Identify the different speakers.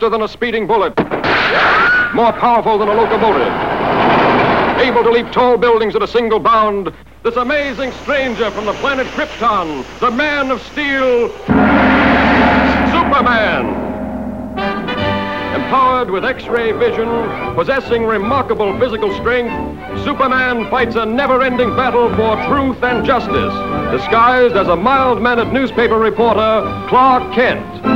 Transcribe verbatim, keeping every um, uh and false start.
Speaker 1: faster than a speeding bullet, more powerful than a locomotive, able to leap tall buildings at a single bound, this amazing stranger from the planet Krypton, the Man of Steel, Superman. Empowered with X-ray vision, possessing remarkable physical strength, Superman fights a never-ending battle for truth and justice, disguised as a mild-mannered newspaper reporter, Clark Kent.